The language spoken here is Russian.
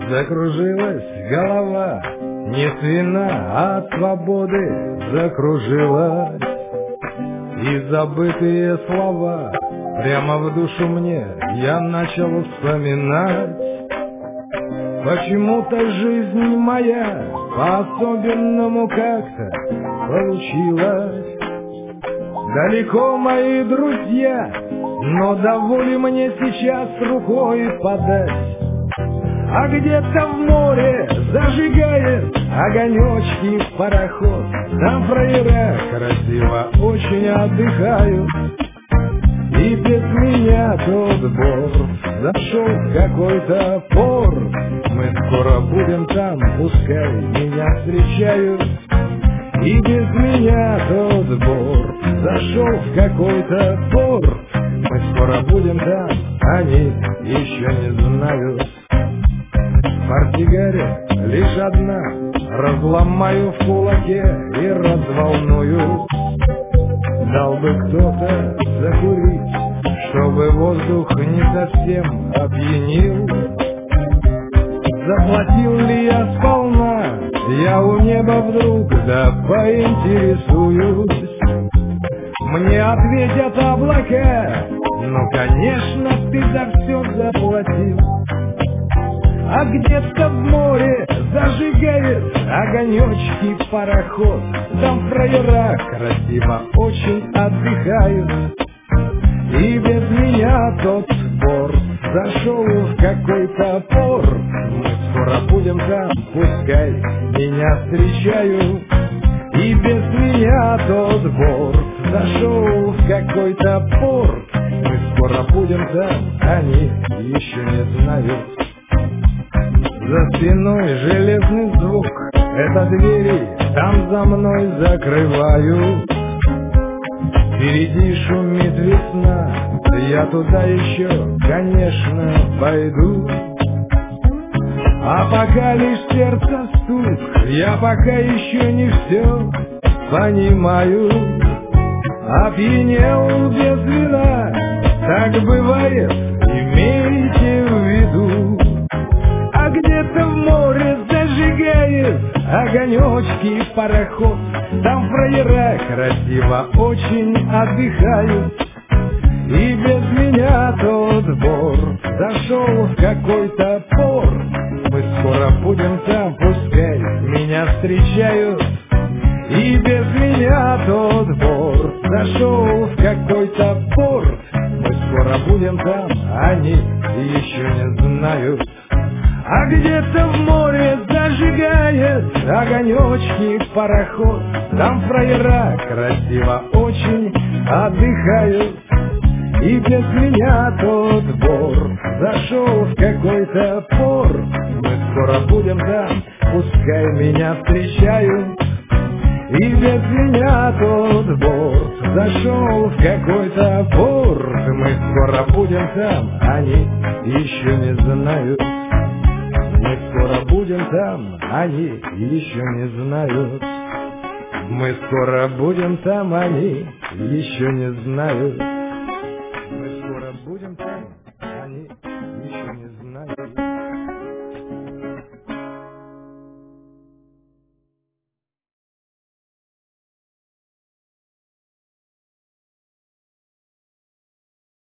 Закружилась голова, не с вина, а от свободы закружилась. И забытые слова прямо в душу мне я начал вспоминать. Почему-то жизнь моя по-особенному как-то получилась. Далеко мои друзья, но до воли мне сейчас рукой подать. А где-то в море зажигает огонечки пароход. Там фраера красиво очень отдыхают. И без меня тот бор зашел в какой-то порт. Мы скоро будем там, пускай меня встречают. И без меня тот бор зашел в какой-то порт. Мы скоро будем там, они еще не знают. Портсигарет лишь одна, разломаю в кулаке и разволнуюсь. Дал бы кто-то закурить, чтобы воздух не совсем опьянил. Заплатил ли я сполна, я у неба вдруг да поинтересуюсь. Мне ответят облака: ну конечно ты за все заплатил. А где-то в море зажигает огонечки пароход. Там фраера красиво очень отдыхают. И без меня тот порт зашел в какой-то порт. Мы скоро будем там, пускай меня встречают. И без меня тот порт зашел в какой-то порт. Мы скоро будем там, они еще не знают. За спиной железный звук, это двери там за мной закрывают. Впереди шумит весна, я туда еще, конечно, пойду. А пока лишь сердце стук, я пока еще не все понимаю. Опьянел без вина, так бывает, имейте в виду. А где-то в море зажигает огонечки пароход. Там фраера красиво очень отдыхают. И без меня тот бор зашел в какой-то порт. Мы скоро будем там, пускай меня встречают. И без меня тот бор зашел в какой-то порт. Мы скоро будем там, они еще не знают. А где-то в море зажигает огонечки пароход. Там фраера красиво очень отдыхают. И без меня тот бор зашел в какой-то порт. Мы скоро будем там, пускай меня встречают. И без меня тот бор зашел в какой-то порт. Мы скоро будем там, они еще не знают. Мы скоро будем там, они еще не знают. Мы скоро будем там, они еще не знают.